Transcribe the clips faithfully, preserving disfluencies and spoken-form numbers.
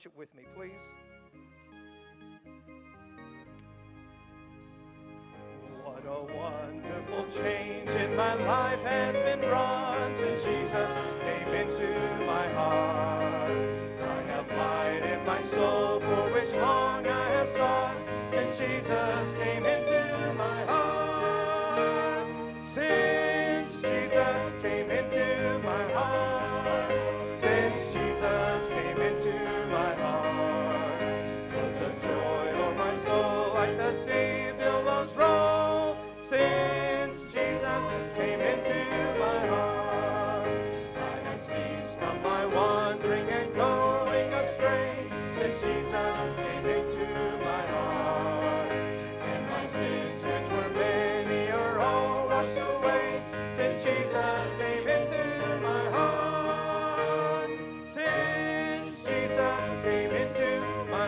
worship with me, please. What a wonderful change in my life has been wrought since Jesus came into my heart. I have light in my soul for which long I have sought since Jesus came into my heart. Since Jesus came into my heart. Since Jesus came into my heart. Floods of joy o'er my soul like the sea billows roll. Since Jesus came into my heart, I have ceased from my wandering and going astray. Since Jesus came into my heart, and my sins, which were many, are all washed away. Since Jesus came into my heart, since Jesus came into my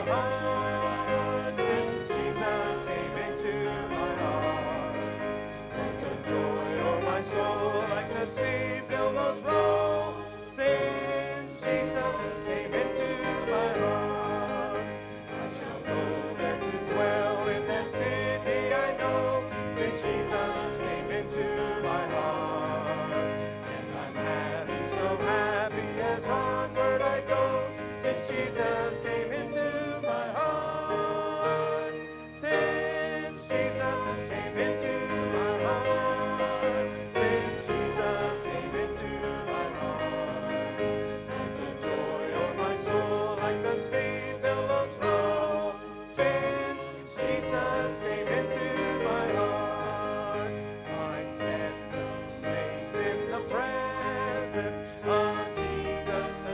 heart, since Jesus came into my heart. Floods of joy o'er my soul like the sea billows roll. Since Jesus came into my heart, I shall go there to dwell in that city I know. Since Jesus came into my heart, and I'm happy, so happy as onward I go. Since Jesus came into my heart, since Jesus came into my heart, since Jesus came into my heart. Floods of joy o'er my soul like the sea billows roll. Since Jesus came into my heart, I stand amazed in the presence of Jesus the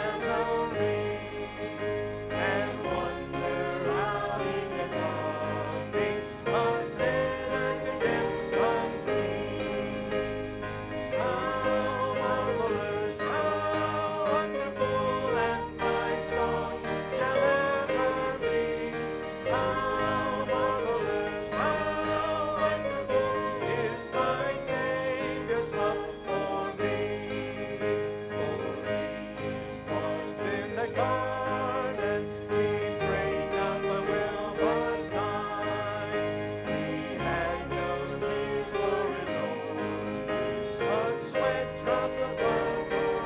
Nazarene, and wonder how he can love me, a sinner condemned unclean. How marvelous, how wonderful, and my song shall ever be. How marvelous, how wonderful is my Savior's love for me. For he was in the garden, he prayed not my will but thine. He had no tears for his own use, but sweat drops of love for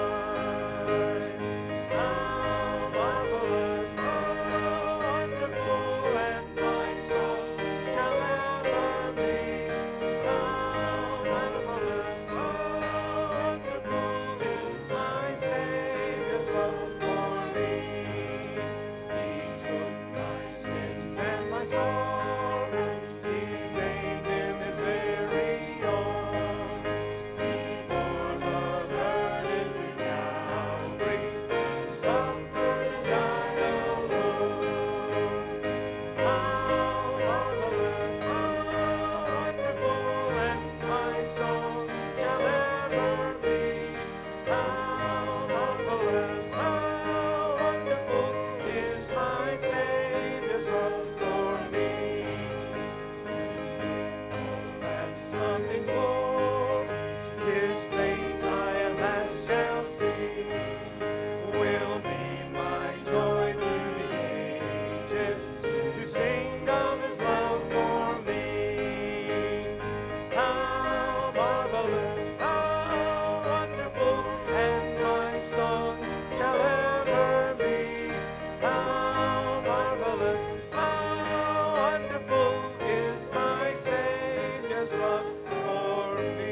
mine. How marvelous, how wonderful, and my song shall ever be. How marvelous, how wonderful is my Savior's love for me. He took my sins and my sorrows, he made them his very own. He bore the burden to Calvary, suffered and died alone. How marvelous, how wonderful, and my song shall ever be. How marvelous, how wonderful is my Savior's love for me. That Sunday glory, his face I at last shall see, will be my joy through the ages, to sing of his love for me. How marvelous, how wonderful, and my song shall ever be. How marvelous, how wonderful is my Savior's love for me.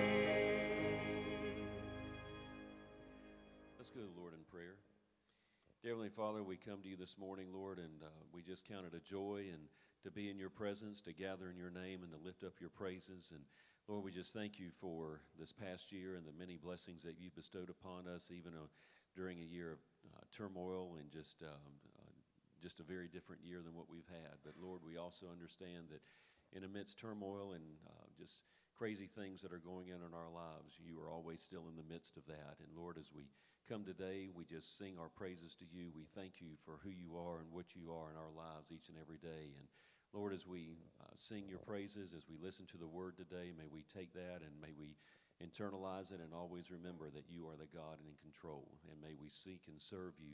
Let's go to the Lord in prayer. Dear Heavenly Father, we come to you this morning, Lord, and uh, we just count it a joy and to be in your presence, to gather in your name and to lift up your praises. And Lord, we just thank you for this past year and the many blessings that you've bestowed upon us, even uh, during a year of uh, turmoil and just um, uh, just a very different year than what we've had. But Lord, we also understand that in amidst turmoil and uh, just crazy things that are going on in our lives, you are always still in the midst of that. And Lord, as we come today, we just sing our praises to you. We thank you for who you are and what you are in our lives each and every day. And Lord, as we uh, sing your praises, as we listen to the word today, may we take that and may we internalize it and always remember that you are the God and in control. And may we seek and serve you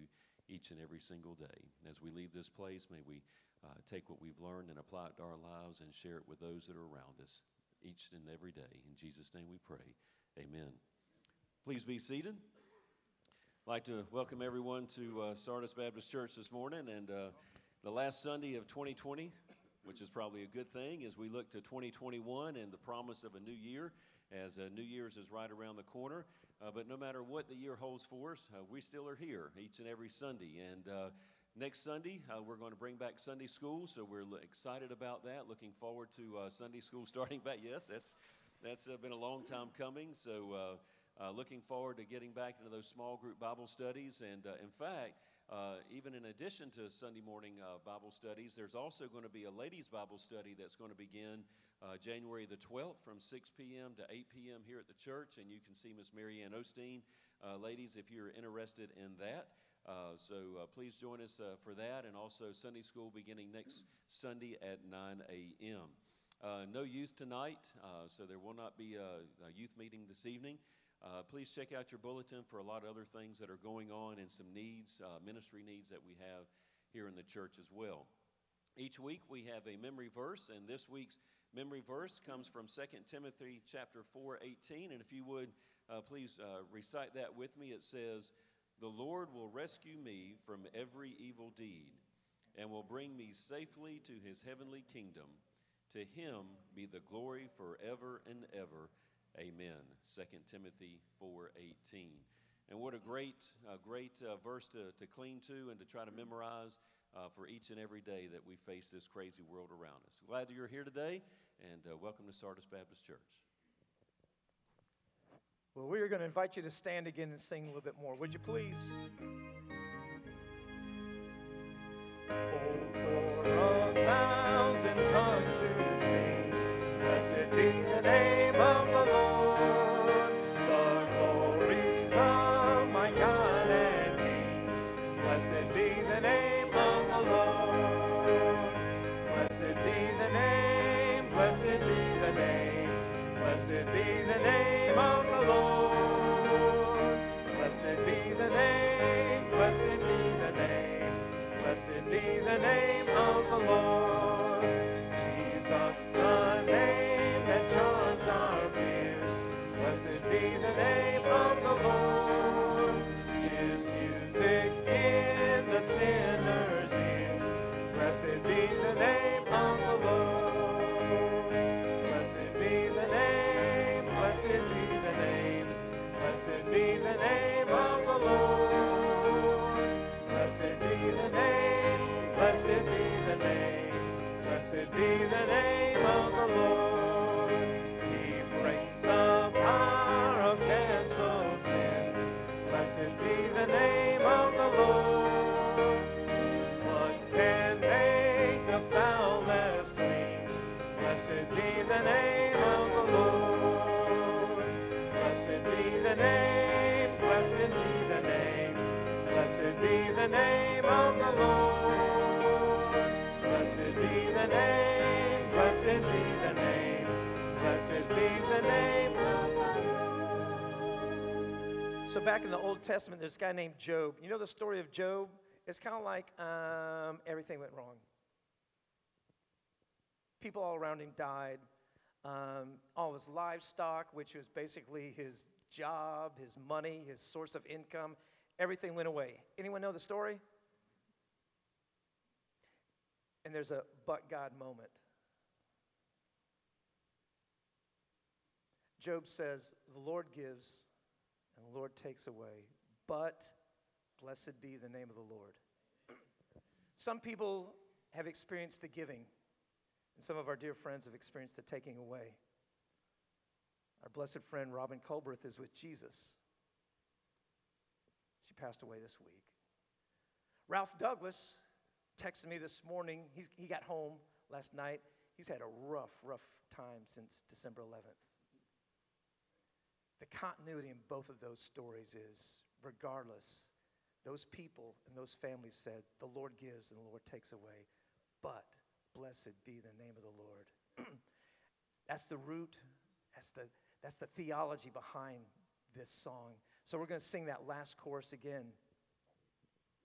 each and every single day. As we leave this place, may we uh, take what we've learned and apply it to our lives and share it with those that are around us each and every day. In Jesus' name we pray. Amen. Please be seated. I'd like to welcome everyone to uh, Sardis Baptist Church this morning, and uh, the last Sunday of twenty twenty, which is probably a good thing as we look to twenty twenty-one and the promise of a new year, as uh, New Year's is right around the corner. Uh, but no matter what the year holds for us, uh, we still are here each and every Sunday. And uh, next Sunday, uh, we're going to bring back Sunday school, so we're l- excited about that. Looking forward to uh, Sunday school starting back. Yes, that's that's uh, been a long time coming. So uh, uh, looking forward to getting back into those small group Bible studies. And uh, in fact, uh, even in addition to Sunday morning uh, Bible studies, there's also going to be a ladies' Bible study that's going to begin uh, January the twelfth from six p.m. to eight p.m. here at the church. And you can see Miss Mary Ann Osteen, uh, ladies, if you're interested in that. Uh, so uh, please join us uh, for that, and also Sunday school beginning next Sunday at nine a.m. Uh, no youth tonight, uh, so there will not be a, a youth meeting this evening. Uh, please check out your bulletin for a lot of other things that are going on and some needs, uh, ministry needs that we have here in the church as well. Each week we have a memory verse, and this week's memory verse comes from Second Timothy chapter four eighteen, and if you would uh, please uh, recite that with me. It says, "The Lord will rescue me from every evil deed and will bring me safely to his heavenly kingdom. To him be the glory forever and ever. Amen." Second Timothy four eighteen. And what a great, uh, great uh, verse to, to cling to and to try to memorize uh, for each and every day that we face this crazy world around us. Glad that you're here today, and uh, welcome to Sardis Baptist Church. Well, we are going to invite you to stand again and sing a little bit more. Would you please? Oh, for a thousand tongues to sing, blessed be the name of the Lord, the glories of my God and King. Blessed be the name of the Lord. Blessed be the name, blessed be the name, blessed be the name of the Lord. Blessed be the name, blessed be the name, blessed be the name of the Lord. Jesus, the name that charms our fears. Blessed be the name of the Lord. 'Tis music in the sinner's ears. Blessed be the name of the Lord. Blessed be the name, blessed be the name, blessed be the name of the Lord. Blessed be the name, blessed be the name, blessed be the name of the Lord. He breaks the power of canceled sin. Blessed be the name of the Lord. His blood can make the foulest clean. Blessed be the name of the Lord. Blessed be the name, blessed be the name, blessed be the name of the Lord. Blessed be the name, blessed be the name, blessed be the name of the Lord. So back in the Old Testament, there's a guy named Job. You know the story of Job? It's kind of like um, everything went wrong. People all around him died. Um, all his livestock, which was basically his job, his money, his source of income, everything went away. Anyone know the story? And there's a but God moment. Job says, the Lord gives and the Lord takes away, but blessed be the name of the Lord. Some people have experienced the giving, and some of our dear friends have experienced the taking away. Our blessed friend Robin Colberth is with Jesus. She passed away this week. Ralph Douglas texted me this morning. He's, he got home last night. He's had a rough, rough time since December eleventh. The continuity in both of those stories is, regardless, those people and those families said, the Lord gives and the Lord takes away, but blessed be the name of the Lord. That's the root, that's the, that's the theology behind this song. So we're going to sing that last chorus again.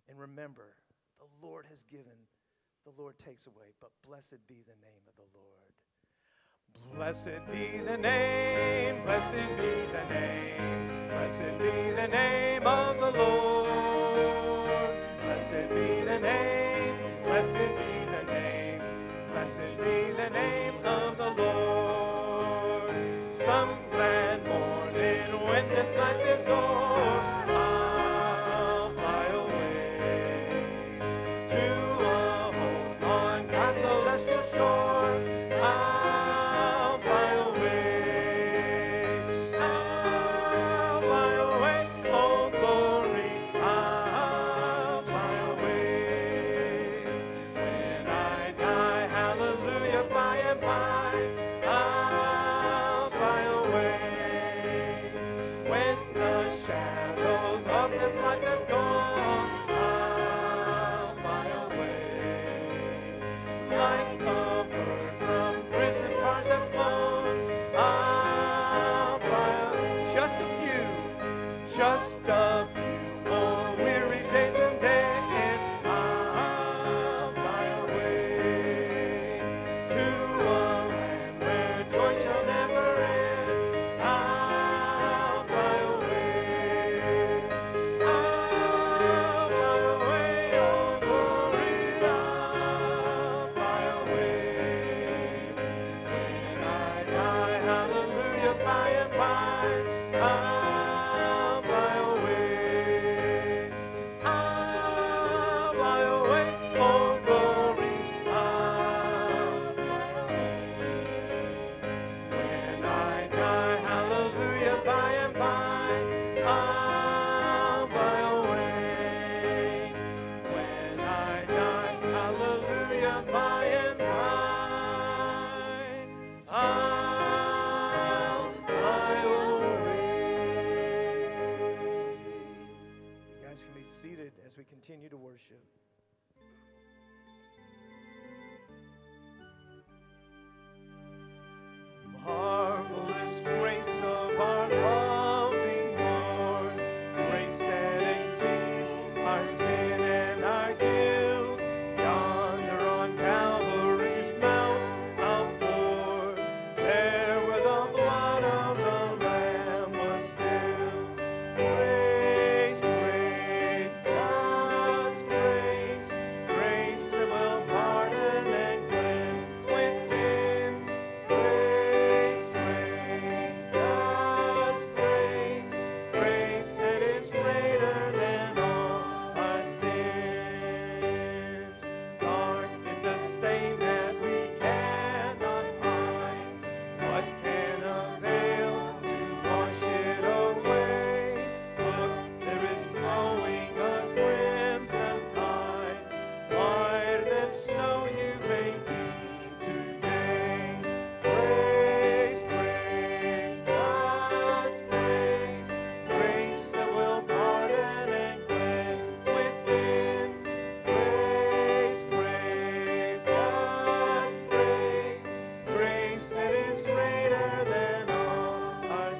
And remember, the Lord has given, the Lord takes away, but blessed be the name of the Lord. Blessed be the name, blessed be the name, blessed be the name of the Lord. Blessed be the name, blessed be the name, blessed be the name of the Lord. Some glad morning when this life is o'er, I'll fly away to a home on God's celestial shore. I'll fly away, I'll fly away, oh glory, I'll fly away. When I die, hallelujah, by and by, I'll fly away. When the shadows of this life have gone, I'll fly away. Like a bird from prison bars have flown, I'll fly away. Just a few, just a few more weary days and days, I'll fly away to a land where joy shall never end. I'll fly away, I'll fly away, oh glory, I'll fly away. When I die, hallelujah, by and by, I'll fly away, I'll fly away, oh glory, I'll fly away. When I die, hallelujah, by and by, I'll fly away. When I die, hallelujah, by and by, I'll fly away. You guys can be seated as we continue to worship. Marvelous grace of our loving Lord, grace that exceeds our sin and our guilt. Yonder on Calvary's mount outpoured, there where the blood of the Lamb was spilled. Grace, grace, God's grace, grace that will pardon and cleanse within. Grace, grace, God's grace, grace that is greater than all our sin. Dark is the stain that we cannot hide. What can avail to wash it away? Look, there is flowing a crimson tide. Whiter than snow you may be today. Grace, grace, God's grace, grace that will pardon and cleanse within. Grace, grace, God's grace, grace that is greater than all our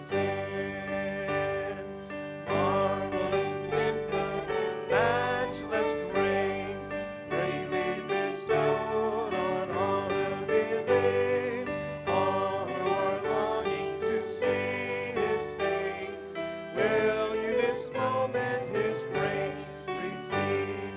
sin. Marvelous, infinite, matchless grace, greatly bestowed on all who believe, all who are longing to see His face. Will you this moment His grace receive?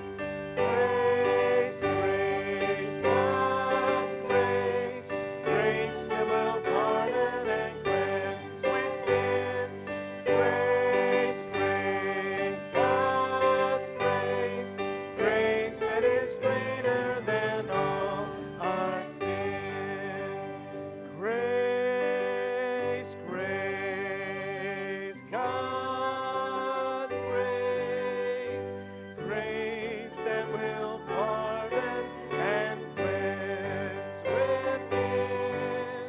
Grace, grace, God's grace, grace that will pardon and cleanse within. Grace, grace, God's grace, grace that is greater than all our sin. Grace, grace, God's grace, grace that will pardon and cleanse within.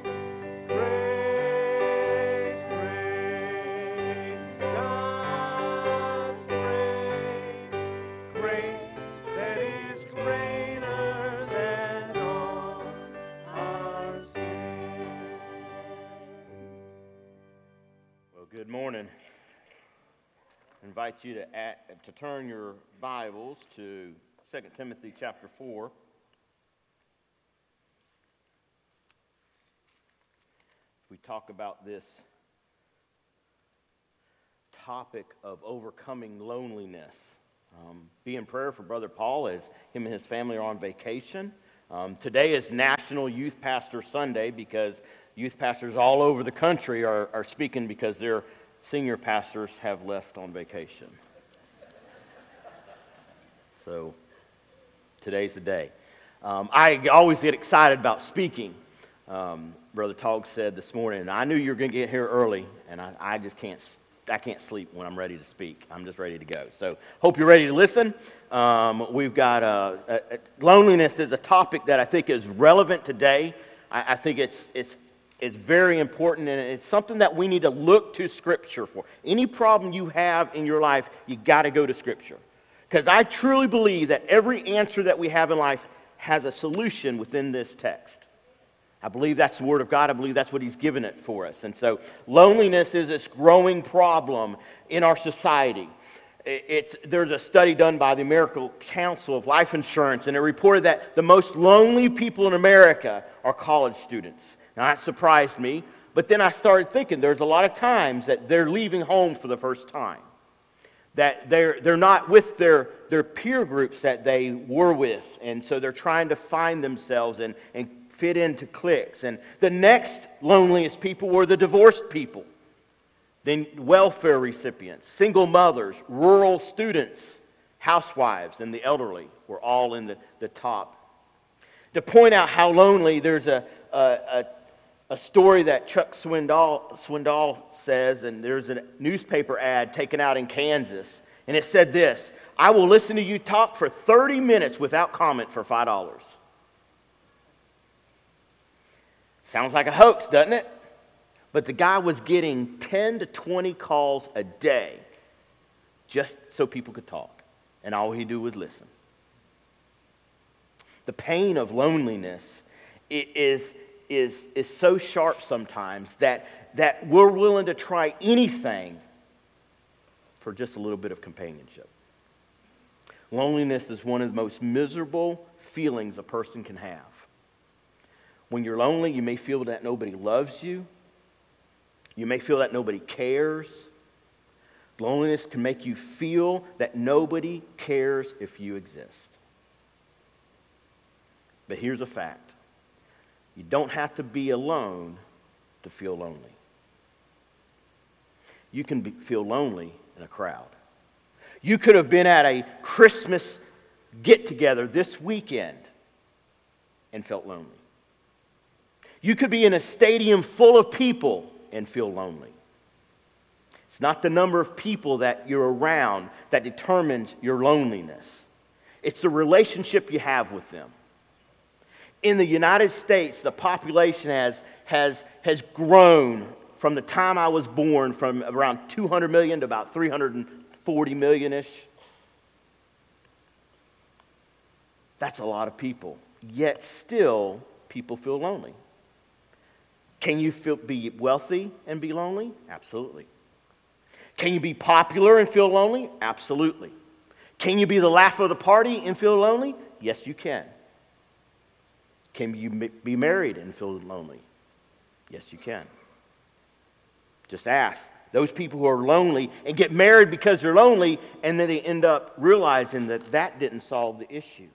Grace, grace, God's grace, grace that is greater than all our sin. Well, good morning. invite you to add, to turn your Bibles to Second Timothy chapter four. We talk about this topic of overcoming loneliness. Um, be in prayer for Brother Paul as him and his family are on vacation. Um, today is National Youth Pastor Sunday because youth pastors all over the country are, are speaking because their senior pastors have left on vacation. So today's the day. Um, I always get excited about speaking. Um, Brother Togg said this morning, and I knew you were going to get here early, and I, I just can't I can't sleep when I'm ready to speak. I'm just ready to go. So hope you're ready to listen. Um, we've got a, a, a, loneliness is a topic that I think is relevant today. I, I think it's it's it's very important, and it's something that we need to look to Scripture for. Any problem you have in your life, you got to go to Scripture, because I truly believe that every answer that we have in life has a solution within this text. I believe that's the Word of God. I believe that's what He's given it for us. And so loneliness is this growing problem in our society. It's, there's a study done by the American Council of Life Insurance, and it reported that the most lonely people in America are college students. Now, that surprised me, but then I started thinking there's a lot of times that they're leaving home for the first time, that they're, they're not with their, their peer groups that they were with, and so they're trying to find themselves and, and fit into cliques. And the next loneliest people were the divorced people, then welfare recipients, single mothers, rural students, housewives, and the elderly were all in the, the top. To point out how lonely, there's a, a, a, a story that Chuck Swindoll, Swindoll says, and there's a newspaper ad taken out in Kansas, and it said this: "I will listen to you talk for thirty minutes without comment for five dollars. Sounds like a hoax, doesn't it? But the guy was getting ten to twenty calls a day just so people could talk. And all he'd do was listen. The pain of loneliness is, is, is so sharp sometimes that, that we're willing to try anything for just a little bit of companionship. Loneliness is one of the most miserable feelings a person can have. When you're lonely, you may feel that nobody loves you. You may feel that nobody cares. Loneliness can make you feel that nobody cares if you exist. But here's a fact. You don't have to be alone to feel lonely. You can be, feel lonely in a crowd. You could have been at a Christmas get-together this weekend and felt lonely. You could be in a stadium full of people and feel lonely. It's not the number of people that you're around that determines your loneliness. It's the relationship you have with them. In the United States, the population has, has, has grown from the time I was born from around two hundred million to about three hundred forty million-ish. That's a lot of people. Yet still, people feel lonely. Can you feel, be wealthy and be lonely? Absolutely. Can you be popular and feel lonely? Absolutely. Can you be the laugh of the party and feel lonely? Yes, you can. Can you be married and feel lonely? Yes, you can. Just ask. Those people who are lonely and get married because they're lonely, and then they end up realizing that that didn't solve the issue.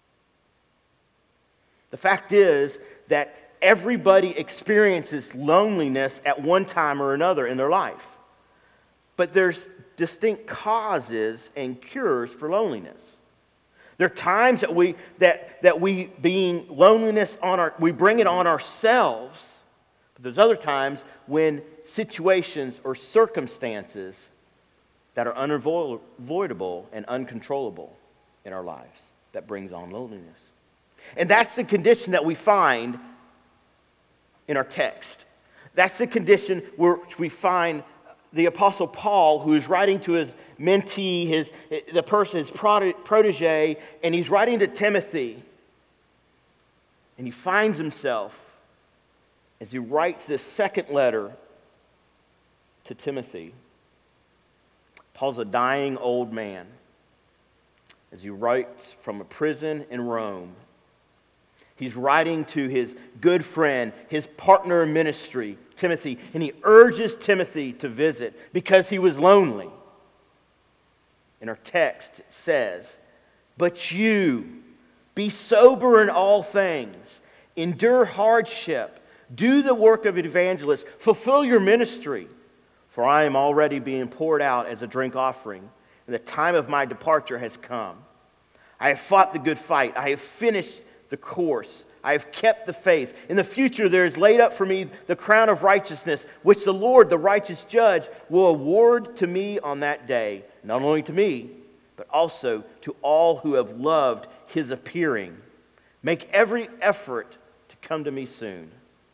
The fact is that everybody experiences loneliness at one time or another in their life. But there's distinct causes and cures for loneliness. There are times that we that that we being loneliness on our we bring it on ourselves. But there's other times when situations or circumstances that are unavoidable and uncontrollable in our lives that brings on loneliness. And that's the condition that we find in our text. That's the condition which we find the Apostle Paul, who is writing to his mentee, his the person, his protege, and he's writing to Timothy. And he finds himself, as he writes this second letter to Timothy, Paul's a dying old man as he writes from a prison in Rome. He's writing to his good friend, his partner in ministry, Timothy, and he urges Timothy to visit because he was lonely. In our text it says, "But you, be sober in all things, endure hardship, do the work of an evangelist, fulfill your ministry, for I am already being poured out as a drink offering, and the time of my departure has come. I have fought the good fight, I have finished the course. I have kept the faith. In the future there is laid up for me the crown of righteousness, which the Lord, the righteous judge, will award to me on that day. Not only to me, but also to all who have loved his appearing. Make every effort to come to me soon."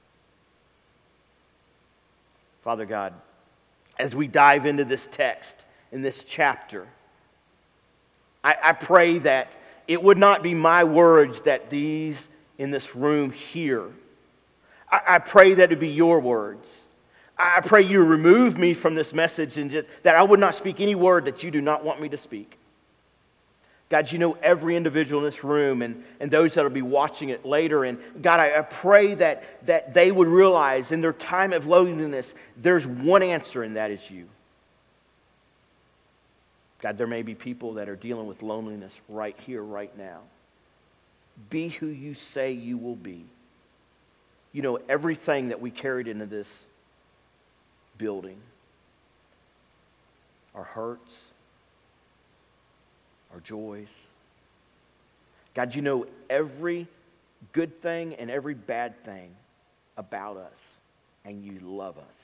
Father God, as we dive into this text, in this chapter, I, I pray that it would not be my words that these in this room hear. I, I pray that it would be your words. I pray you remove me from this message and just, that I would not speak any word that you do not want me to speak. God, you know every individual in this room and, and those that will be watching it later. And God, I, I pray that, that they would realize in their time of loneliness, there's one answer, and that is you. God, there may be people that are dealing with loneliness right here, right now. Be who you say you will be. You know everything that we carried into this building. Our hurts, our joys. God, you know every good thing and every bad thing about us, and you love us.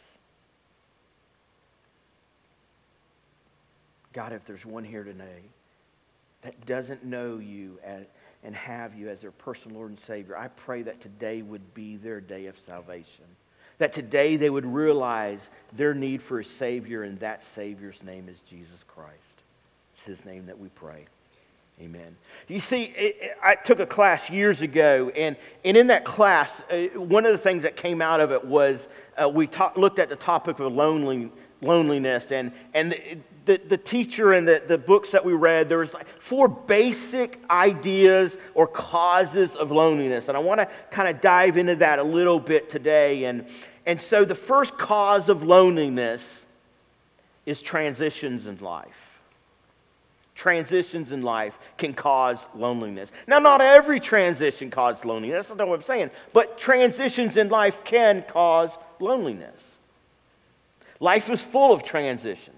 God, if there's one here today that doesn't know you as, and have you as their personal Lord and Savior, I pray that today would be their day of salvation. That today they would realize their need for a Savior, and that Savior's name is Jesus Christ. It's His name that we pray. Amen. You see, it, it, I took a class years ago, and, and in that class, uh, one of the things that came out of it was uh, we talk, looked at the topic of lonely, loneliness, and, and the, the, the teacher and the, the books that we read, there was like four basic ideas or causes of loneliness, and I want to kind of dive into that a little bit today. And, and so the first cause of loneliness is transitions in life. Transitions in life can cause loneliness. Now, not every transition causes loneliness. That's not what I'm saying. But transitions in life can cause loneliness. Life is full of transitions.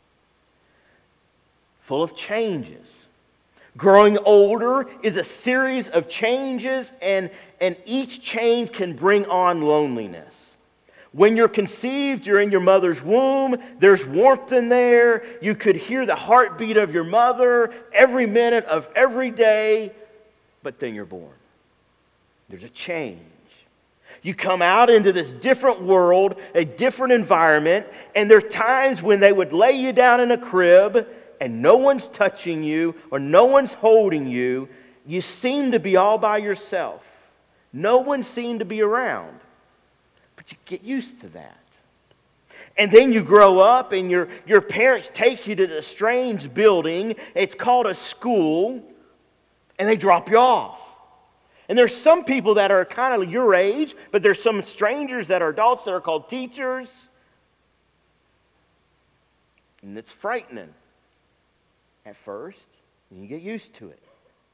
Full of changes. Growing older is a series of changes, and, and each change can bring on loneliness. When you're conceived, you're in your mother's womb. There's warmth in there. You could hear the heartbeat of your mother every minute of every day. But then you're born. There's a change. You come out into this different world, a different environment, and there's times when they would lay you down in a crib and no one's touching you or no one's holding you. You seem to be all by yourself. No one seemed to be around. But you get used to that. And then you grow up and your, your parents take you to this strange building. It's called a school. And they drop you off. And there's some people that are kind of your age, but there's some strangers that are adults that are called teachers. And it's frightening at first. And you get used to it.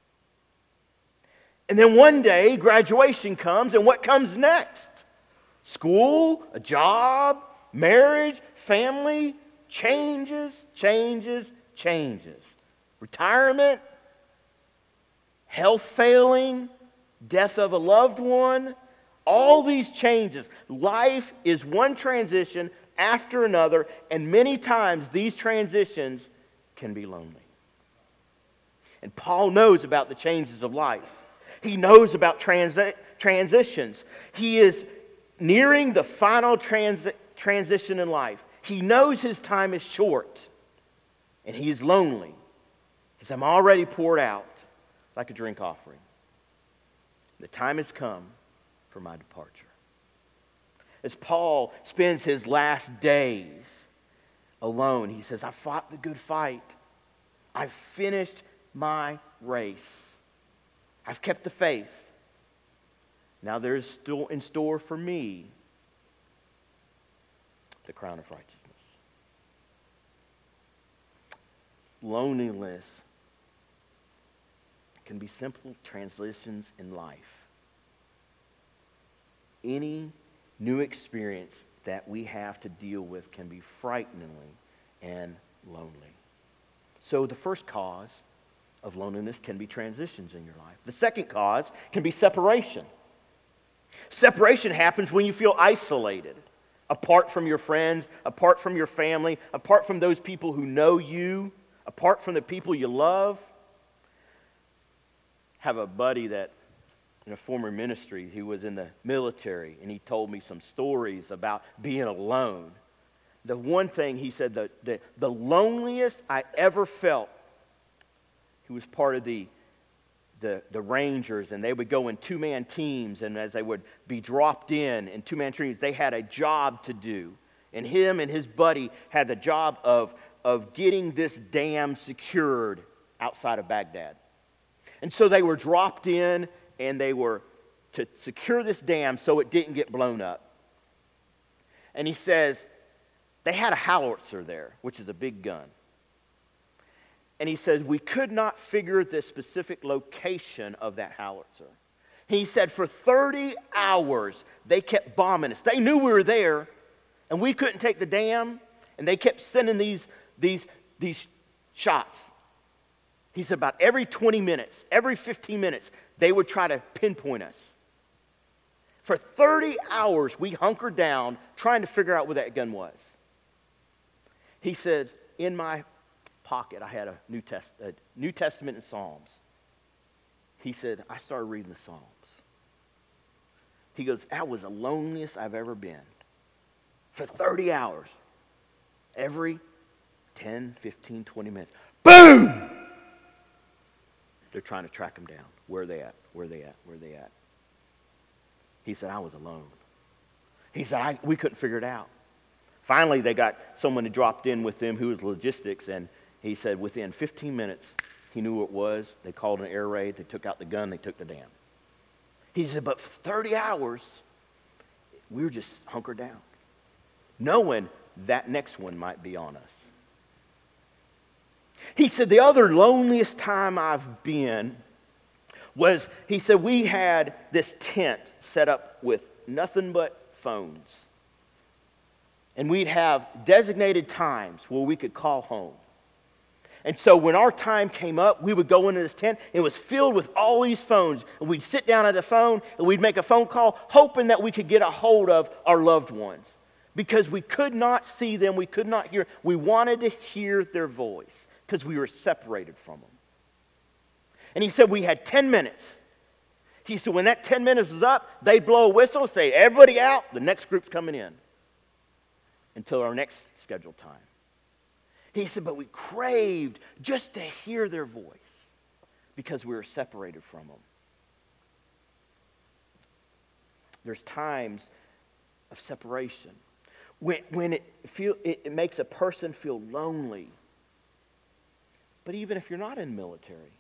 And then one day, graduation comes, and what comes next? School, a job, marriage, family, changes, changes, changes. Retirement, health failing, death of a loved one, all these changes. Life is one transition after another, and many times these transitions can be lonely. And Paul knows about the changes of life. He knows about transi- transitions. He is nearing the final transi- transition in life. He knows his time is short. And he is lonely. He says, I'm already poured out like a drink offering. The time has come for my departure. As Paul spends his last days alone. He says, I fought the good fight. I've finished my race. I've kept the faith. Now there's still in store for me the crown of righteousness. Loneliness can be simple transitions in life. Any new experience that we have to deal with can be frighteningly and lonely. So the first cause of loneliness can be transitions in your life. The second cause can be separation. Separation happens when you feel isolated, apart from your friends, apart from your family, apart from those people who know you, apart from the people you love. I have a buddy that in a former ministry, he was in the military, and he told me some stories about being alone. The one thing he said, the, the, the loneliest I ever felt, he was part of the, the, the Rangers, and they would go in two-man teams, and as they would be dropped in in two-man teams, they had a job to do. And him and his buddy had the job of, of getting this dam secured outside of Baghdad. And so they were dropped in, and they were to secure this dam so it didn't get blown up. And he says, they had a howitzer there, which is a big gun. And he says, we could not figure the specific location of that howitzer. He said, for thirty hours, they kept bombing us. They knew we were there, and we couldn't take the dam, and they kept sending these, these, these shots. He said, about every twenty minutes, every fifteen minutes, they would try to pinpoint us. For thirty hours, we hunkered down trying to figure out where that gun was. He said, in my pocket, I had a New, Test, a New Testament and Psalms. He said, I started reading the Psalms. He goes, that was the loneliest I've ever been. For thirty hours, every ten, fifteen, twenty minutes, boom! They're trying to track him down. Where are they at? Where are they at? Where are they at? He said, I was alone. He said, I, we couldn't figure it out. Finally, they got someone who dropped in with them who was logistics, and he said within fifteen minutes, he knew what it was. They called an air raid. They took out the gun. They took the dam. He said, but for thirty hours, we were just hunkered down, knowing that next one might be on us. He said, the other loneliest time I've been was, he said, we had this tent set up with nothing but phones. And we'd have designated times where we could call home. And so when our time came up, we would go into this tent. It was filled with all these phones. And we'd sit down at the phone and we'd make a phone call, hoping that we could get a hold of our loved ones. Because we could not see them, we could not hear. We wanted to hear their voice because we were separated from them. And he said we had ten minutes. He said when that ten minutes was up, they'd blow a whistle, say, everybody out, the next group's coming in. Until our next scheduled time. He said, but we craved just to hear their voice because we were separated from them. There's times of separation. When, when it, feel, it, it makes a person feel lonely. But even if you're not in the military,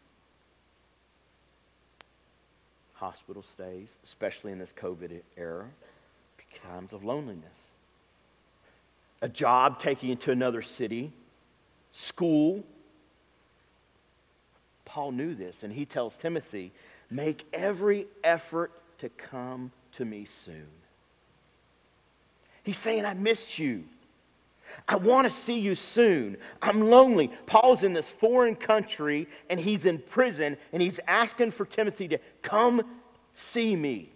hospital stays, especially in this COVID era, times of loneliness. A job taking you to another city, school. Paul knew this, and he tells Timothy, make every effort to come to me soon. He's saying, I miss you. I want to see you soon. I'm lonely. Paul's in this foreign country, and he's in prison, and he's asking for Timothy to come see me.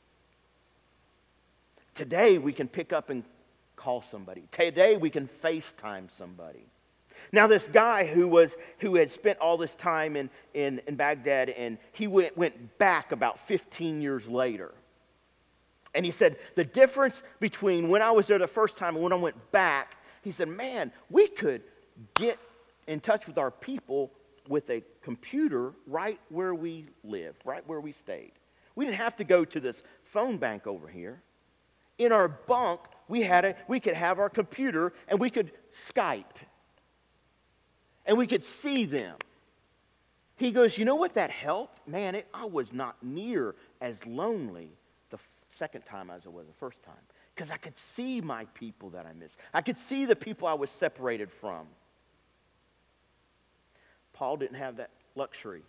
Today, we can pick up and call somebody. Today, we can FaceTime somebody. Now, this guy who was who had spent all this time in, in, in Baghdad, and he went, went back about fifteen years later. And he said, the difference between when I was there the first time and when I went back, he said, man, we could get in touch with our people with a computer right where we lived, right where we stayed. We didn't have to go to this phone bank over here. In our bunk, we had a, we could have our computer and we could Skype. And we could see them. He goes, you know what that helped? Man, it, I was not near as lonely the f- second time as I was the first time. Because I could see my people that I missed. I could see the people I was separated from. Paul didn't have that luxury.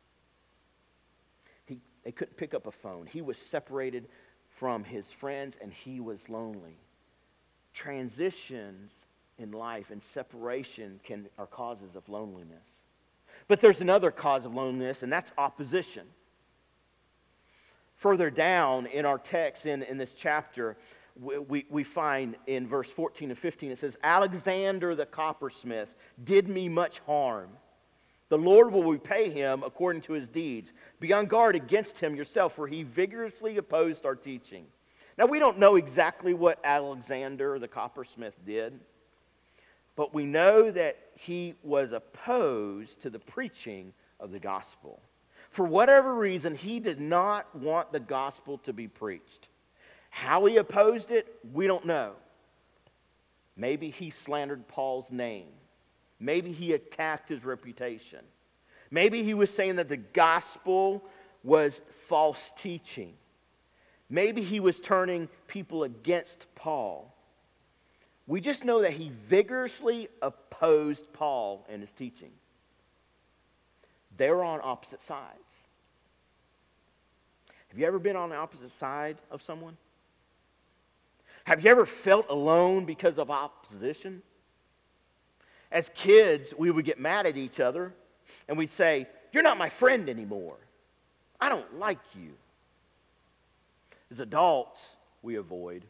He, they couldn't pick up a phone. He was separated from his friends and he was lonely. Transitions in life and separation can are causes of loneliness. But there's another cause of loneliness, and that's opposition. Further down in our text in, in this chapter, we, we, we find in verse fourteen and fifteen, it says, Alexander the coppersmith did me much harm. The Lord will repay him according to his deeds. Be on guard against him yourself, for he vigorously opposed our teaching. Now, we don't know exactly what Alexander the coppersmith did, but we know that he was opposed to the preaching of the gospel. For whatever reason, he did not want the gospel to be preached. How he opposed it, we don't know. Maybe he slandered Paul's name. Maybe he attacked his reputation. Maybe he was saying that the gospel was false teaching. Maybe he was turning people against Paul. We just know that he vigorously opposed Paul and his teaching. They were on opposite sides. Have you ever been on the opposite side of someone? Have you ever felt alone because of opposition? As kids, we would get mad at each other and we'd say, "You're not my friend anymore. I don't like you." As adults, we avoid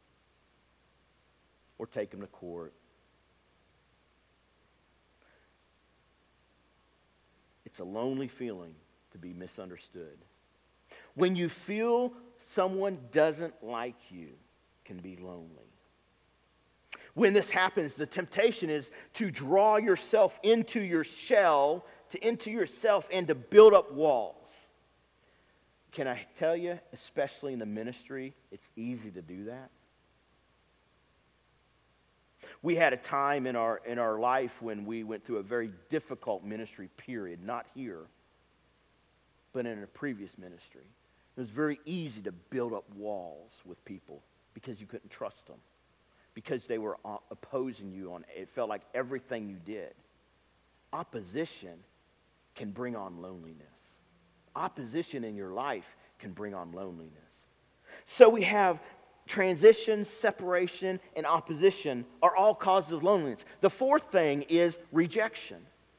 or take them to court. It's a lonely feeling to be misunderstood. When you feel someone doesn't like you, it can be lonely. When this happens, the temptation is to draw yourself into your shell, to into yourself, and to build up walls. Can I tell you, especially in the ministry, it's easy to do that. We had a time in our in our life when we went through a very difficult ministry period, not here, but in a previous ministry. It was very easy to build up walls with people because you couldn't trust them, because they were opposing you on, it felt like everything you did. Opposition can bring on loneliness. Opposition in your life can bring on loneliness. So we have transition, separation, and opposition are all causes of loneliness. The fourth thing is rejection.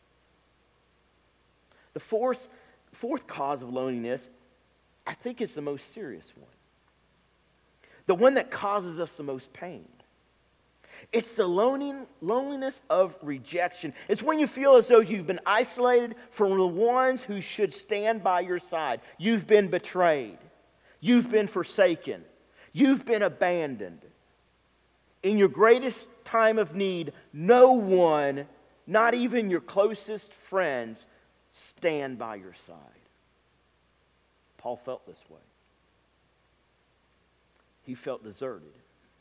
The fourth, fourth cause of loneliness, I think it's the most serious one. The one that causes us the most pain. It's the loneliness, loneliness of rejection. It's when you feel as though you've been isolated from the ones who should stand by your side. You've been betrayed. You've been forsaken. You've been abandoned. In your greatest time of need, no one, not even your closest friends, stand by your side. Paul felt this way. He felt deserted.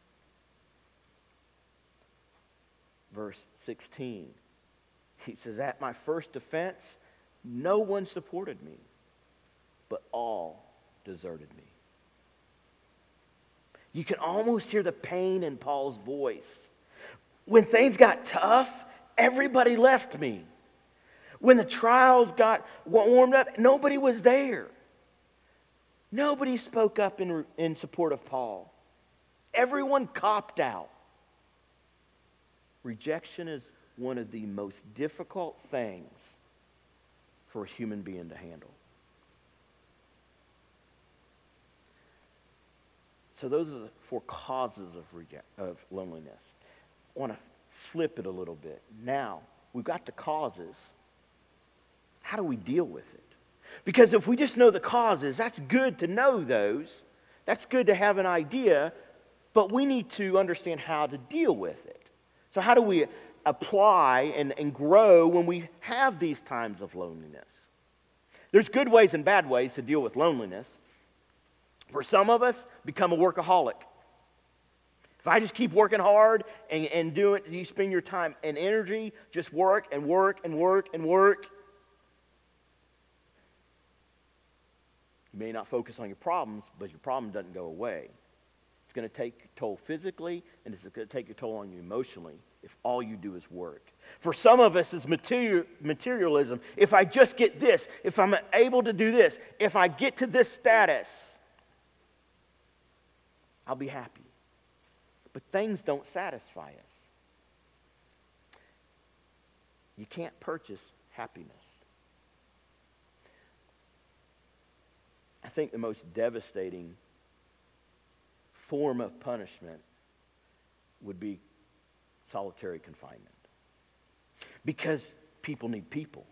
Verse sixteen, he says, "At my first offense, no one supported me, but all deserted me." You can almost hear the pain in Paul's voice. When things got tough, everybody left me. When the trials got warmed up, nobody was there. Nobody spoke up in, in support of Paul. Everyone copped out. Rejection is one of the most difficult things for a human being to handle. So those are the four causes of reject, of loneliness. I want to flip it a little bit. Now, we've got the causes. How do we deal with it? Because if we just know the causes, that's good to know those. That's good to have an idea, but we need to understand how to deal with it. So how do we apply and, and grow when we have these times of loneliness? There's good ways and bad ways to deal with loneliness. For some of us, become a workaholic. If I just keep working hard and, and do it, you spend your time and energy, just work and work and work and work. You may not focus on your problems, but your problem doesn't go away. It's going to take a toll physically, and it's going to take a toll on you emotionally if all you do is work. For some of us, it's material, materialism. If I just get this, if I'm able to do this, if I get to this status, I'll be happy. But things don't satisfy us. You can't purchase happiness. I think the most devastating form of punishment would be solitary confinement. Because people need people.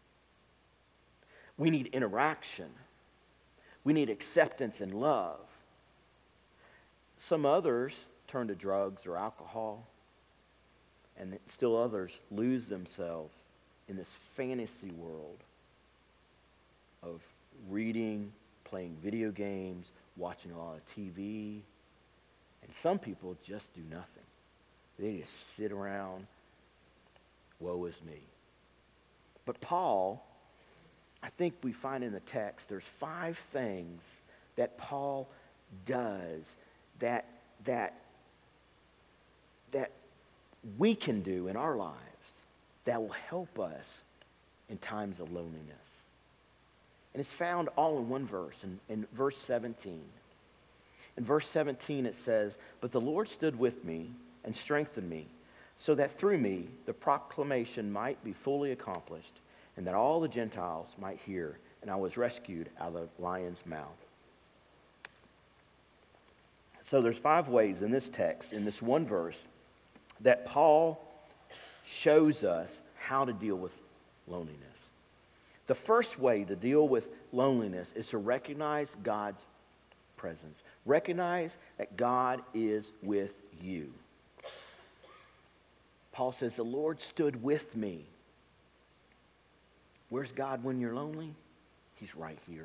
We need interaction. We need acceptance and love. Some others turn to drugs or alcohol, and still others lose themselves in this fantasy world of reading, playing video games, watching a lot of T V, and some people just do nothing. They just sit around, woe is me. But Paul, I think we find in the text, there's five things that Paul does that that that we can do in our lives that will help us in times of loneliness. And it's found all in one verse, in, in verse seventeen. In verse seventeen it says, "But the Lord stood with me and strengthened me, so that through me the proclamation might be fully accomplished, and that all the Gentiles might hear, and I was rescued out of the lion's mouth." So there's five ways in this text, in this one verse, that Paul shows us how to deal with loneliness. The first way to deal with loneliness is to recognize God's presence. Recognize that God is with you. Paul says, "The Lord stood with me." Where's God when you're lonely? He's right here.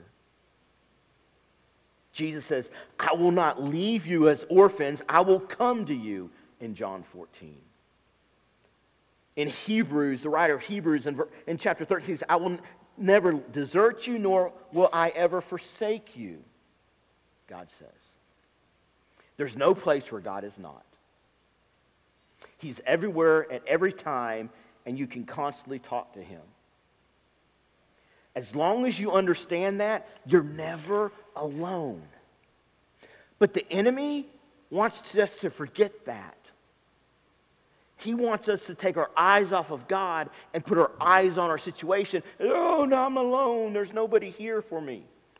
Jesus says, "I will not leave you as orphans. I will come to you," in John fourteen. In Hebrews, the writer of Hebrews in, in chapter thirteen says, "I will never desert you, nor will I ever forsake you," God says. There's no place where God is not. He's everywhere at every time, and you can constantly talk to Him. As long as you understand that, you're never alone. But the enemy wants us to forget that. He wants us to take our eyes off of God and put our eyes on our situation. Oh, no, I'm alone. There's nobody here for me.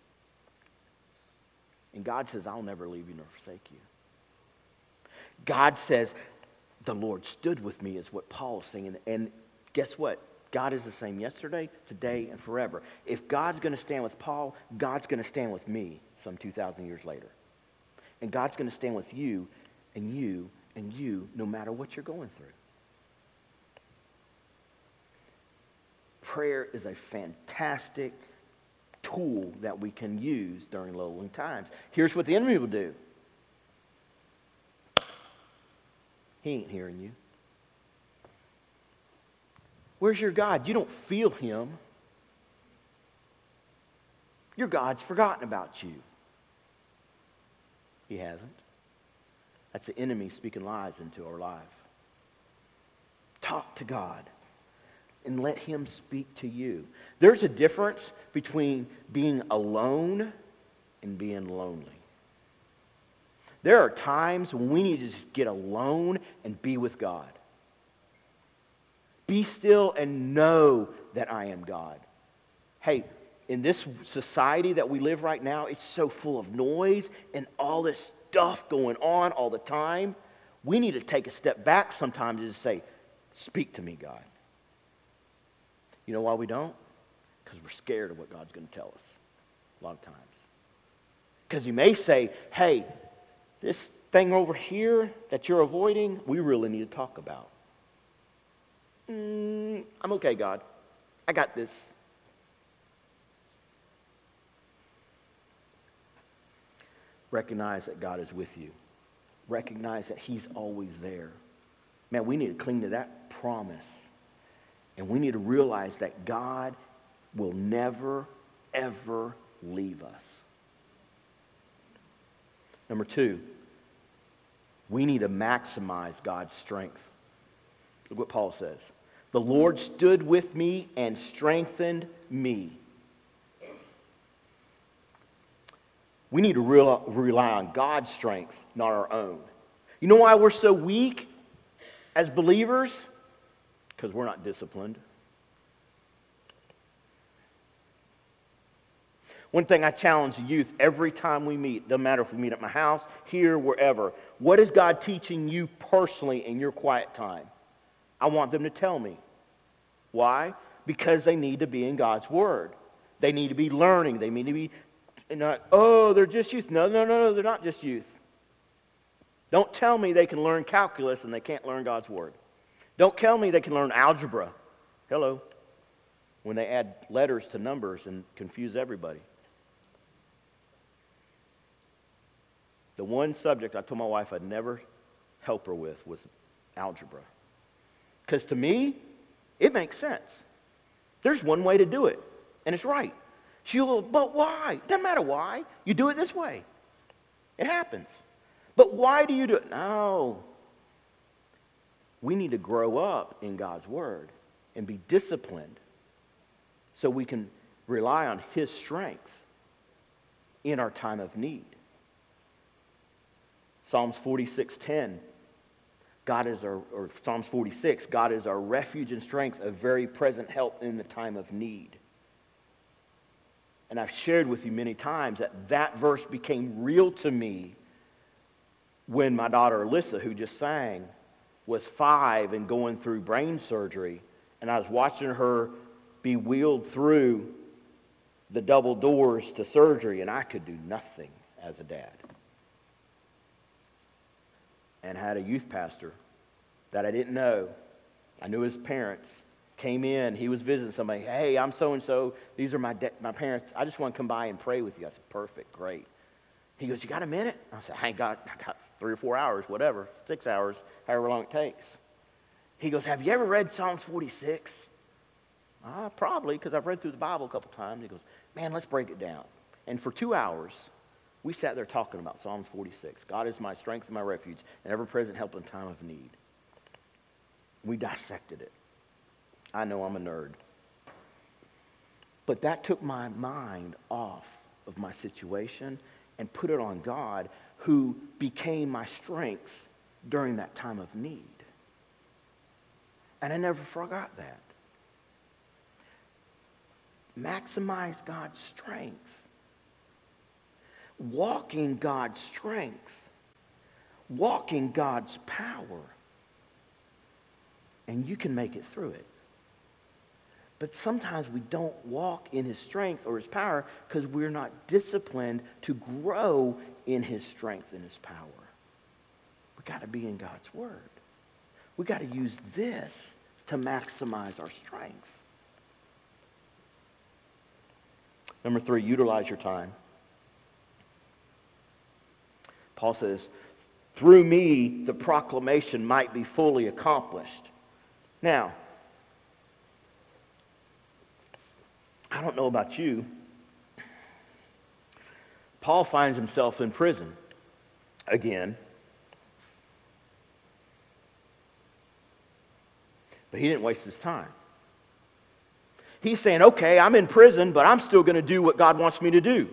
And God says, "I'll never leave you nor forsake you." God says, "The Lord stood with me," is what Paul is saying. And guess what? God is the same yesterday, today, and forever. If God's going to stand with Paul, God's going to stand with me some two thousand years later. And God's going to stand with you and you and you no matter what you're going through. Prayer is a fantastic tool that we can use during lonely times. Here's what the enemy will do. He ain't hearing you. Where's your God? You don't feel Him. Your God's forgotten about you. He hasn't. That's the enemy speaking lies into our life. Talk to God and let Him speak to you. There's a difference between being alone and being lonely. There are times when we need to just get alone and be with God. Be still and know that I am God. Hey, in this society that we live right now, it's so full of noise and all this stuff going on all the time. We need to take a step back sometimes and just say, "Speak to me, God." You know why we don't? Because we're scared of what God's going to tell us a lot of times. Because He may say, "Hey, this thing over here that you're avoiding, we really need to talk about." Mm, I'm okay, God. I got this. Recognize that God is with you. recognize that he's always there. Man, we need to cling to that promise. And we need to realize that God will never, ever leave us. Number two, we need to maximize God's strength. Look what Paul says. The Lord stood with me and strengthened me. We need to real, rely on God's strength, not our own. You know why we're so weak as believers? Because we're not disciplined. One thing I challenge the youth every time we meet, doesn't matter if we meet at my house, here, wherever. What is God teaching you personally in your quiet time? I want them to tell me. Why? Because they need to be in God's Word. They need to be learning. They need to be not, oh, they're just youth. No, no, no, no, they're not just youth. Don't tell me they can learn calculus and they can't learn God's Word. Don't tell me they can learn algebra. Hello. When they add letters to numbers and confuse everybody. The one subject I told my wife I'd never help her with was algebra. Because to me, it makes sense. There's one way to do it, and it's right. She'll, but why? Doesn't matter why. You do it this way. It happens. But why do you do it? No. We need to grow up in God's Word and be disciplined so we can rely on His strength in our time of need. Psalms forty-six ten, God is our, or Psalms forty-six, God is our refuge and strength, a very present help in the time of need. And I've shared with you many times that that verse became real to me when my daughter Alyssa, who just sang, was five and going through brain surgery. And I was watching her be wheeled through the double doors to surgery, and I could do nothing as a dad. And had a youth pastor that I didn't know. I knew his parents. Came in. He was visiting somebody. Hey, I'm so-and-so. These are my de- my parents. I just want to come by and pray with you. I said, perfect, great. He goes, you got a minute? I said, I ain't got, I got three or four hours, whatever, six hours, however long it takes. He goes, have you ever read Psalms forty-six? Uh, probably, because I've read through the Bible a couple times. He goes, man, let's break it down. And for two hours, we sat there talking about Psalms forty-six. God is my strength and my refuge, and ever-present help in time of need. We dissected it. I know I'm a nerd. But that took my mind off of my situation and put it on God, who became my strength during that time of need. And I never forgot that. Maximize God's strength. Walk in God's strength. Walk in God's power. And you can make it through it. But sometimes we don't walk in His strength or His power because we're not disciplined to grow in His strength and His power. We've got to be in God's Word. We've got to use this to maximize our strength. Number three, utilize your time. Paul says, through me the proclamation might be fully accomplished. Now, I don't know about you. Paul finds himself in prison again. But he didn't waste his time. He's saying, okay, I'm in prison, but I'm still going to do what God wants me to do.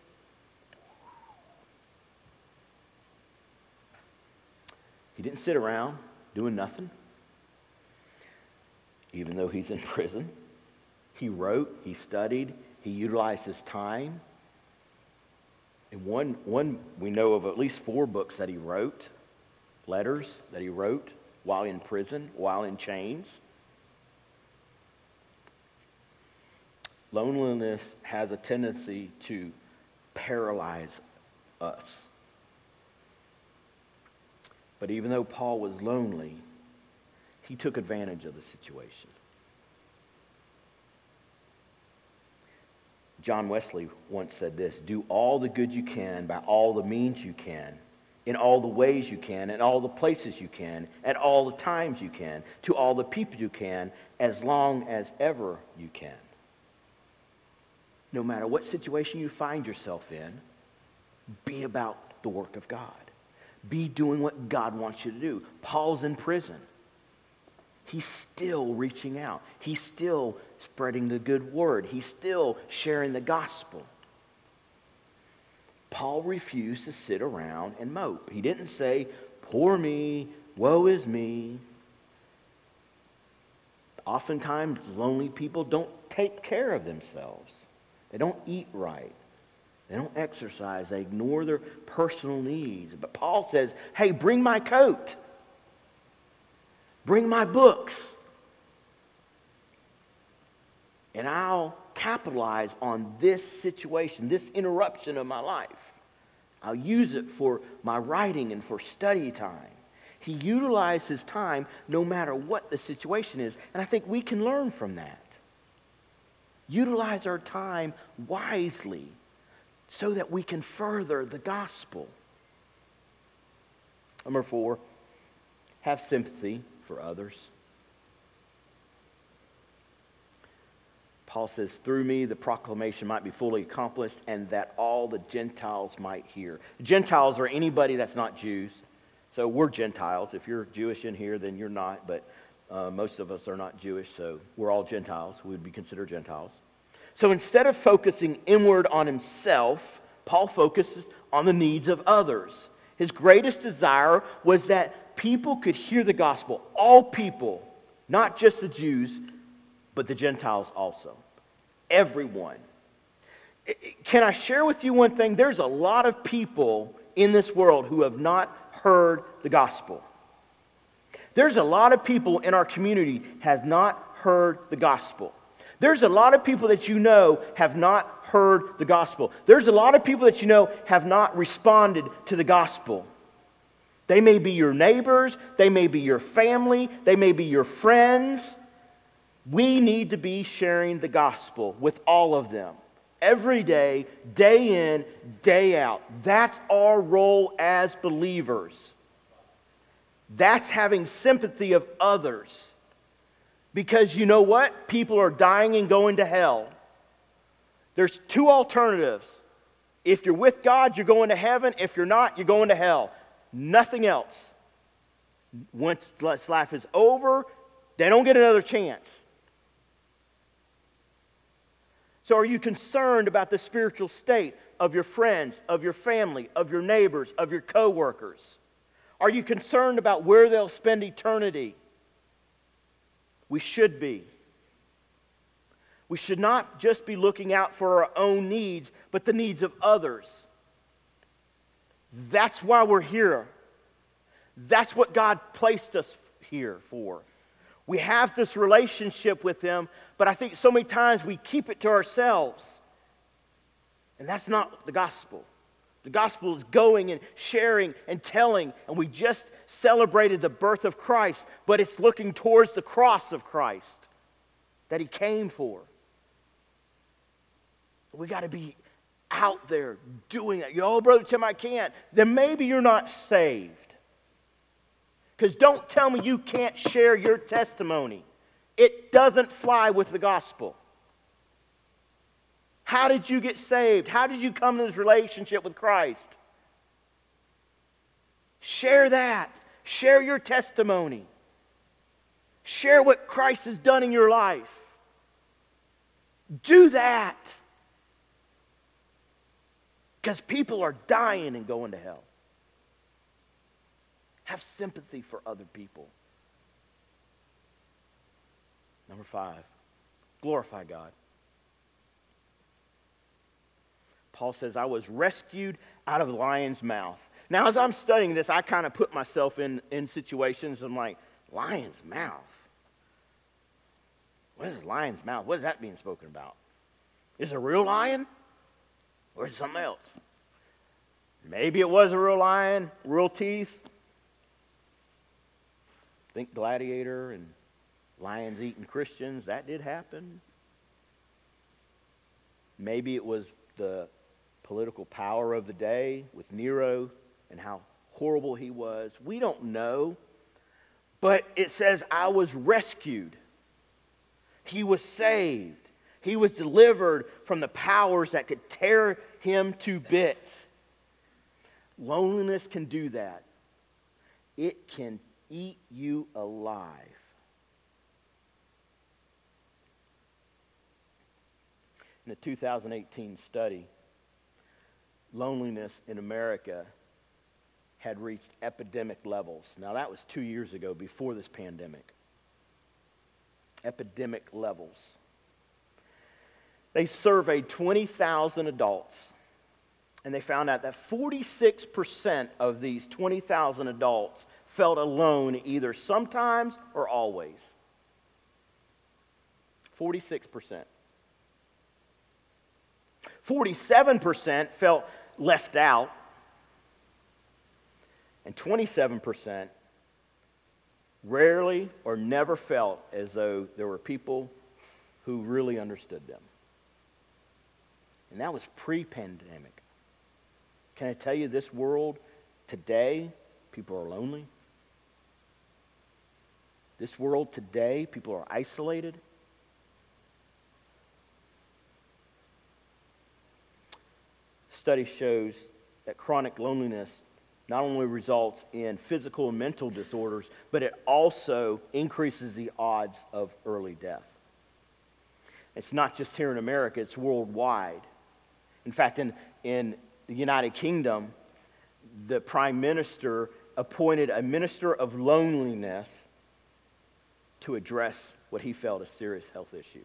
He didn't sit around doing nothing. Even though he's in prison. He wrote, he studied, he utilized his time. And one, one, we know of at least four books that he wrote, letters that he wrote while in prison, while in chains. Loneliness has a tendency to paralyze us. But even though Paul was lonely, he took advantage of the situation. John Wesley once said this, do all the good you can by all the means you can in all the ways you can, in all the places you can, at all the times you can, to all the people you can, as long as ever you can. No matter what situation you find yourself in, be about the work of God. Be doing what God wants you to do. Paul's in prison. He's still reaching out. He's still spreading the good word. He's still sharing the gospel. Paul refused to sit around and mope. He didn't say, poor me, woe is me. Oftentimes, lonely people don't take care of themselves. They don't eat right. They don't exercise. They ignore their personal needs. But Paul says, hey, bring my coat. Bring my books. And I'll capitalize on this situation, this interruption of my life. I'll use it for my writing and for study time. He utilized his time no matter what the situation is. And I think we can learn from that. Utilize our time wisely so that we can further the gospel. Number four, have sympathy for others. Paul says, through me the proclamation might be fully accomplished and that all the Gentiles might hear. The Gentiles are anybody that's not Jews. So we're Gentiles. If you're Jewish in here, then you're not. But uh, most of us are not Jewish, so we're all Gentiles. We would be considered Gentiles. So instead of focusing inward on himself, Paul focuses on the needs of others. His greatest desire was that people could hear the gospel. All people, not just the Jews, but the Gentiles also. Everyone. Can I share with you one thing? There's a lot of people in this world who have not heard the gospel. There's a lot of people in our community has not heard the gospel. There's a lot of people that you know have not heard the gospel. There's a lot of people that you know have not responded to the gospel. They may be your neighbors, they may be your family, they may be your friends. We need to be sharing the gospel with all of them. Every day, day in, day out. That's our role as believers. That's having sympathy of others. Because you know what? People are dying and going to hell. There's two alternatives. If you're with God, you're going to heaven. If you're not, you're going to hell. Nothing else. Once life is over, they don't get another chance. So are you concerned about the spiritual state of your friends, of your family, of your neighbors, of your co-workers? Are you concerned about where they'll spend eternity? We should be. We should not just be looking out for our own needs, but the needs of others. That's why we're here. That's what God placed us here for. We have this relationship with Him, but I think so many times we keep it to ourselves. And that's not the gospel. The gospel is going and sharing and telling, and we just celebrated the birth of Christ, but it's looking towards the cross of Christ that He came for. We got to be out there doing it. Oh, Brother Tim, I can't. Then maybe you're not saved. Because don't tell me you can't share your testimony. It doesn't fly with the gospel. How did you get saved? How did you come to this relationship with Christ? Share that. Share your testimony. Share what Christ has done in your life. Do that. Because people are dying and going to hell. Have sympathy for other people. Number five, glorify God. Paul says, I was rescued out of the lion's mouth. Now, as I'm studying this, I kind of put myself in, in situations. I'm like, lion's mouth? What is lion's mouth? What is that being spoken about? Is it a real lion? Or is it something else? Maybe it was a real lion, real teeth. Think Gladiator and lions eating Christians. That did happen. Maybe it was the political power of the day with Nero and how horrible he was. We don't know. But it says, I was rescued. He was saved. He was delivered from the powers that could tear him to bits. Loneliness can do that. It can eat you alive. In a two thousand eighteen study, loneliness in America had reached epidemic levels. Now, that was two years ago, before this pandemic. Epidemic levels. They surveyed twenty thousand adults, and they found out that forty-six percent of these twenty thousand adults felt alone either sometimes or always. forty-six percent. forty-seven percent felt left out, and twenty-seven percent rarely or never felt as though there were people who really understood them. And that was pre-pandemic. Can I tell you, this world today, people are lonely. This world today, people are isolated. Study shows that chronic loneliness not only results in physical and mental disorders, but it also increases the odds of early death. It's not just here in America, it's worldwide. In fact, in, in the United Kingdom, the Prime Minister appointed a minister of loneliness to address what he felt a serious health issue.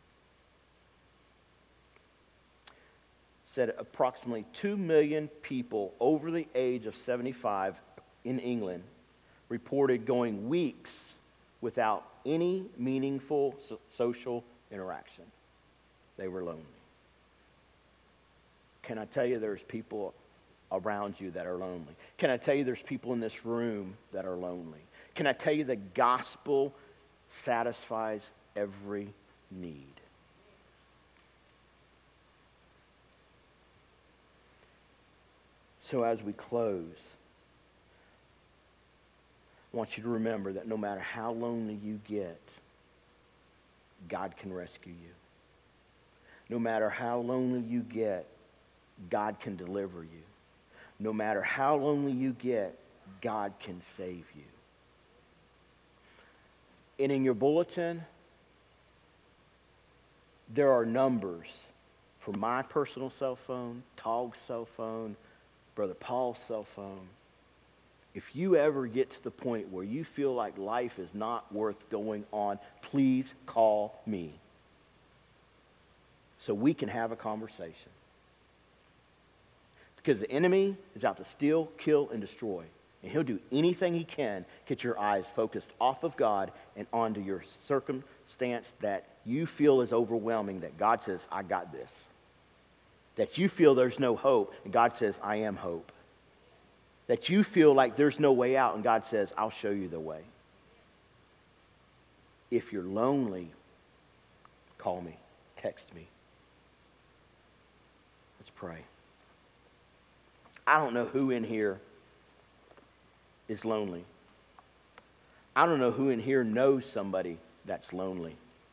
Said approximately two million people over the age of seventy-five in England reported going weeks without any meaningful so- social interaction. They were lonely. Can I tell you there's people around you that are lonely? Can I tell you there's people in this room that are lonely? Can I tell you the gospel satisfies every need? So as we close, I want you to remember that no matter how lonely you get, God can rescue you. No matter how lonely you get, God can deliver you. No matter how lonely you get, God can save you. And in your bulletin, there are numbers for my personal cell phone, Togg's cell phone, Brother Paul's cell phone. If you ever get to the point where you feel like life is not worth going on, please call me so we can have a conversation. Because the enemy is out to steal, kill, and destroy. And he'll do anything he can to get your eyes focused off of God and onto your circumstance that you feel is overwhelming, that God says, I got this. That you feel there's no hope, and God says, I am hope. That you feel like there's no way out, and God says, I'll show you the way. If you're lonely, call me, text me. Let's pray. I don't know who in here is lonely. I don't know who in here knows somebody that's lonely.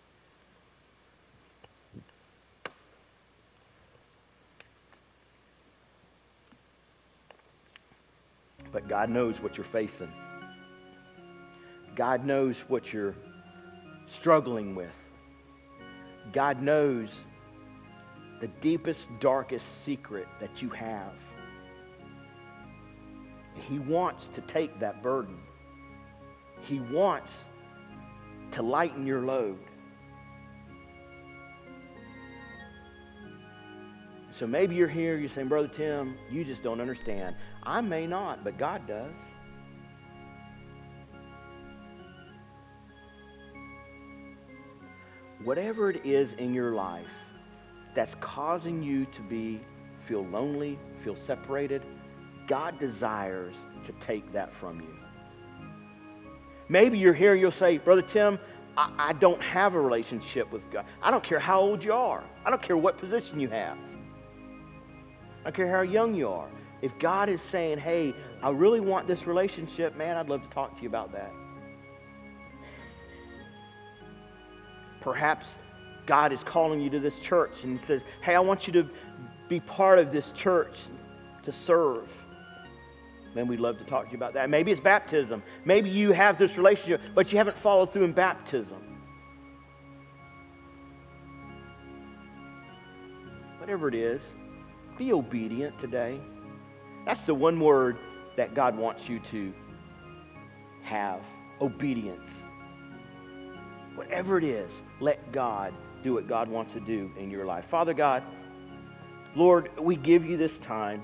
But God knows what you're facing. God knows what you're struggling with. God knows the deepest, darkest secret that you have. He wants to take that burden. He wants to lighten your load. So maybe you're here, you're saying, Brother Tim, you just don't understand. I may not, but God does. Whatever it is in your life that's causing you to be, feel lonely, feel separated, God desires to take that from you. Maybe you're here and you'll say, Brother Tim, I, I don't have a relationship with God. I don't care how old you are. I don't care what position you have. I don't care how young you are. If God is saying, hey, I really want this relationship, man, I'd love to talk to you about that. Perhaps God is calling you to this church and He says, hey, I want you to be part of this church to serve. Man, we'd love to talk to you about that. Maybe it's baptism. Maybe you have this relationship, but you haven't followed through in baptism. Whatever it is, be obedient today. That's the one word that God wants you to have. Obedience. Whatever it is, let God do what God wants to do in your life. Father God, Lord, we give you this time.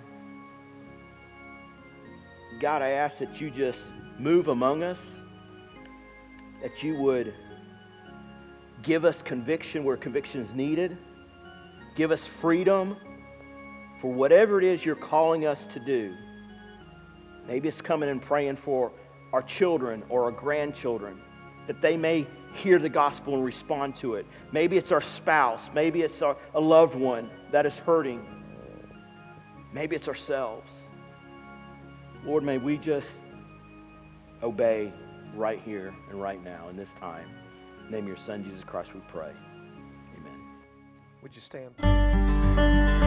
God, I ask that you just move among us, that you would give us conviction where conviction is needed, give us freedom for whatever it is you're calling us to do. Maybe it's coming and praying for our children or our grandchildren, that they may hear the gospel and respond to it. Maybe it's our spouse. Maybe it's our, a loved one that is hurting. Maybe it's ourselves. Lord, may we just obey right here and right now in this time. In the name of your Son, Jesus Christ, we pray. Amen. Would you stand?